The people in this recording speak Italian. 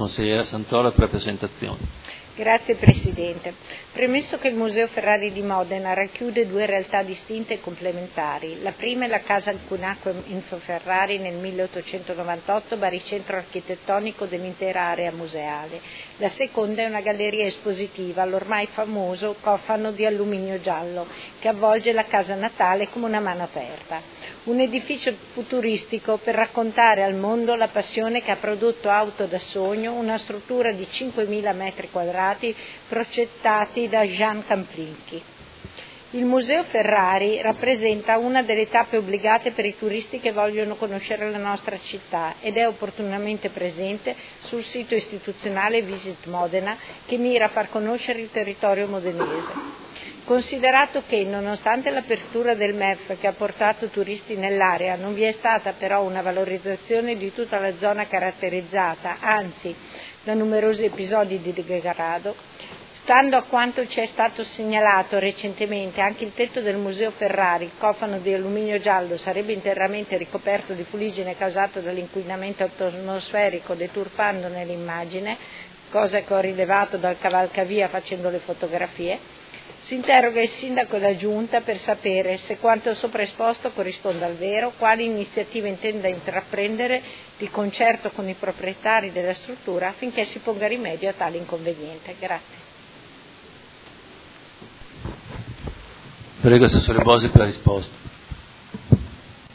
consigliera Santoro per la presentazione. Grazie Presidente. Premesso che il Museo Ferrari di Modena racchiude due realtà distinte e complementari. La prima è la casa in cui nacque Enzo Ferrari nel 1898, baricentro architettonico dell'intera area museale. La seconda è una galleria espositiva all'ormai famoso cofano di alluminio giallo che avvolge la casa natale come una mano aperta. Un edificio futuristico per raccontare al mondo la passione che ha prodotto Auto da sogno, una struttura di 5.000 metri quadrati progettati da Jean Camprinchi. Il Museo Ferrari rappresenta una delle tappe obbligate per i turisti che vogliono conoscere la nostra città ed è opportunamente presente sul sito istituzionale Visit Modena che mira a far conoscere il territorio modenese. Considerato che, nonostante l'apertura del MEF che ha portato turisti nell'area, non vi è stata però una valorizzazione di tutta la zona caratterizzata, anzi, da numerosi episodi di degrado, stando a quanto ci è stato segnalato recentemente, anche il tetto del Museo Ferrari, il cofano di alluminio giallo, sarebbe interamente ricoperto di fuliggine causato dall'inquinamento atmosferico, deturpandone l'immagine, cosa che ho rilevato dal cavalcavia facendo le fotografie. Si interroga il sindaco e la giunta per sapere se quanto sopra esposto corrisponda al vero, quali iniziative intenda intraprendere di concerto con i proprietari della struttura affinché si ponga rimedio a tale inconveniente. Grazie. Prego, Assessore Bosi, per la risposta.